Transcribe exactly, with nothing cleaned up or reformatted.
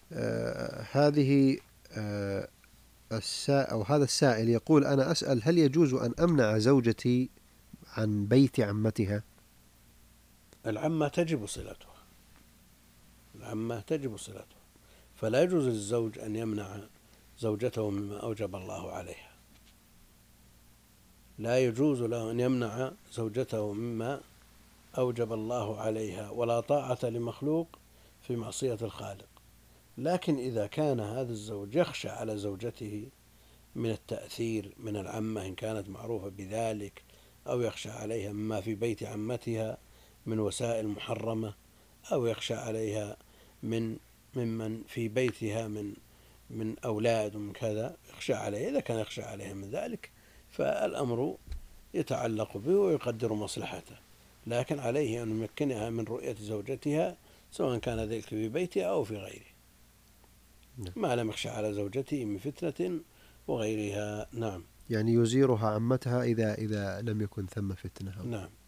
آه هذه آه السائل أو هذا السائل يقول: أنا أسأل هل يجوز أن أمنع زوجتي عن بيت عمتها؟ العمة تجب صلتها، العمة تجب صلتها، فلا يجوز للزوج أن يمنع زوجته مما أوجب الله عليها، لا يجوز له أن يمنع زوجته مما أوجب الله عليها، ولا طاعة لمخلوق في معصية الخالق. لكن إذا كان هذا الزوج يخشى على زوجته من التأثير من العمة إن كانت معروفة بذلك، أو يخشى عليها مما في بيت عمتها من وسائل محرمة، أو يخشى عليها من ممن في بيتها من من أولاد ومن كذا، يخشى عليها. إذا كان يخشى عليها من ذلك فالأمر يتعلق به ويقدر مصلحته، لكن عليه أن يمكنها من رؤية زوجتها سواء كان ذلك في بيتها أو في غيره، ما لم يخشى على زوجته من فتنة وغيرها. نعم. يعني يزيرها عمتها إذا إذا لم يكن ثم فتنة. نعم.